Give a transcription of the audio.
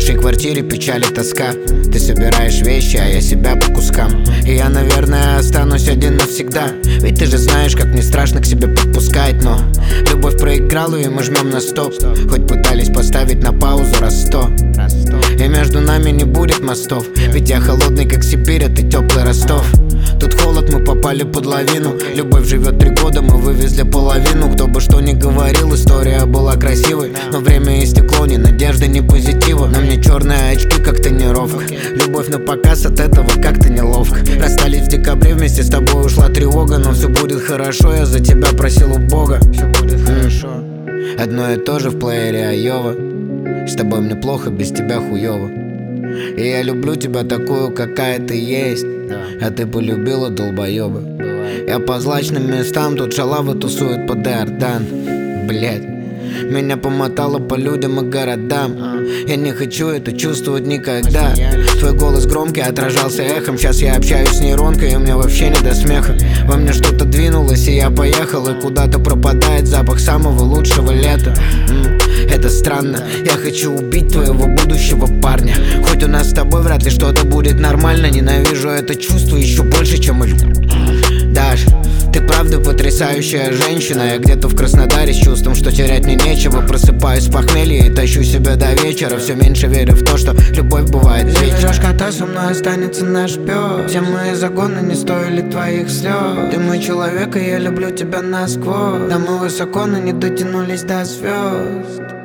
нашей квартире печаль и тоска. Ты собираешь вещи, а я себя по кускам. И я, наверное, останусь один навсегда. Ведь ты же знаешь, как мне страшно к себе подпускать. Но любовь проиграла, и мы жмем на стоп. Хоть пытались поставить на паузу раз 100. И между нами не будет мостов. Ведь я холодный, как Сибирь, а ты теплый Ростов. Тут холод, мы попали под лавину. Любовь живет 3 года, мы вывезли половину. Кто бы что ни говорил, история была красивой. Но время истекло, ни надежды, ни позитива. На мне черные очки, как тренировка. Любовь на показ, от этого как-то неловко. Расстались в декабре, вместе с тобой ушла тревога. Но все будет хорошо, я за тебя просил у Бога. Все будет хорошо. Одно и то же в плеере Айова. С тобой мне плохо, без тебя хуёво. И я люблю тебя такую, какая ты есть. А ты полюбила долбоёба. Я по злачным местам, тут шалавы тусуют под Иордан. Блять, меня помотало по людям и городам. Я не хочу это чувствовать никогда. Твой голос громкий отражался эхом. Сейчас я общаюсь с нейронкой, и мне вообще не до смеха. Во мне что-то двинулось, и я поехал. И куда-то пропадает запах самого лучшего лета. Это странно, я хочу убить твоего будущего парня. Хоть у нас с тобой вряд ли что-то будет нормально. Ненавижу это чувство еще больше, чем и Даш, ты правда потрясающая женщина. Я где-то в Краснодаре с чувством, что терять мне нечего. Просыпаюсь с похмелья и тащу себя до вечера. Все меньше верю в то, что любовь бывает вечна. Кота, со мной останется наш пес. Все мои загоны не стоили твоих слез. Ты мой человек, и я люблю тебя насквозь. Да мы высоко, но не дотянулись до звезд.